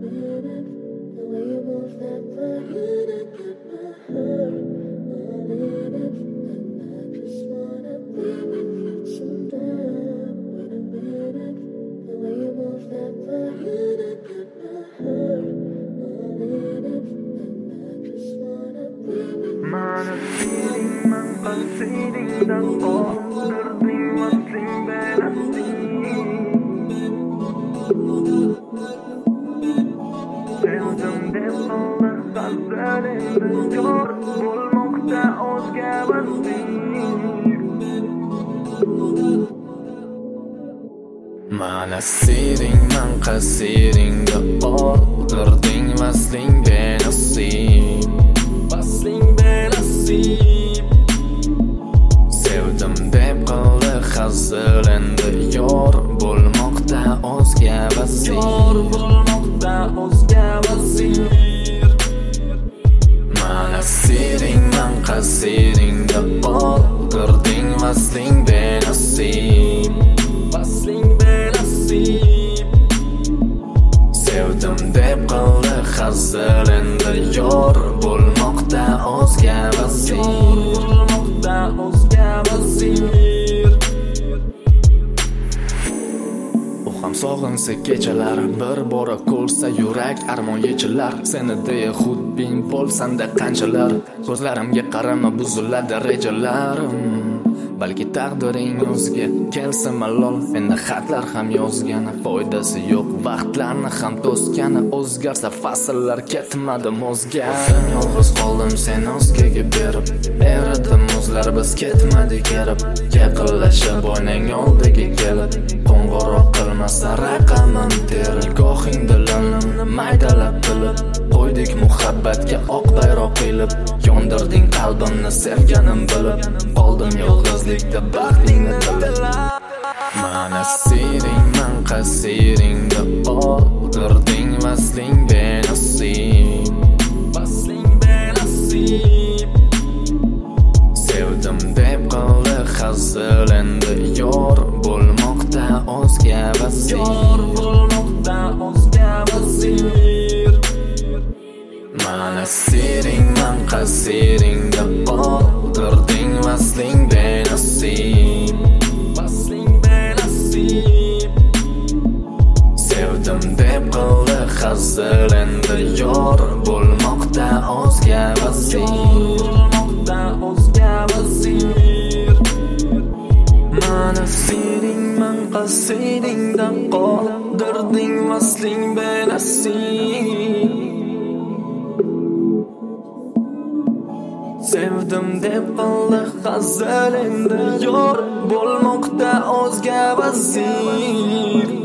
Mana siringman qasiringda qoldirding vasling benasib, vasling benasib. Sevdim deb qildi hazil, endi yor bo'lmoqda o'zga vasir, yor bo'lmoqda o'zga vasir. Mana siringman qasiringda qoldirding vasling benasib, vasling benasib. Sevdim deb qildi hazil, endi yor bo'lmoqda o'zga vasir, yor bo'lmoqda o'zga vasir. U ham sog'insa kechalar, bir bora ko'rsa yurak armon yechilar. Seni deya xudbin bo'lsanda qanchalar, ko'zlarimga qarama buziladi rejalarim. Balki taqdiring o'zga kelsa malol, endi xatlar ham yozgani foydasi yo'q, vaqtlarni ham to'sgani. O'zgarsa fasllar ketmadi mozga, yolg'iz qoldim sen o'zgaga berib. Eridim o'zlar biz ketmadik erib, yaqinlashib oynang oldiga kelib. Qo'ng'iroq qilmasa raqamim terib, nigohing dilimni maydalab bilib. Qo'ydik muhabbatga oq bayroq qilib, yondirding qalbimni sevganim bilib. Qoldim yolg'izlikda baxtingni tilib. Mana siringman qasiringda qoldirding vasling benasib, vasling benasib. Sevdim deb qildi hazil, endi yor bo'lmoqda o'zga vasir, yor bo'lmoqda o'zga vasir. Mana siringman qasiringda qoldirding vasling benasib, vasling benasib. Sevdim deb qildi hazil, endi yor bo'lmoqda o'zga vasir, yor bo'lmoqda o'zga vasir. Mana siringman qasiringda qoldirding vasling benasib. Sevdim deb qildi hazil, endi yor bo'lmoqda o'zga vasir.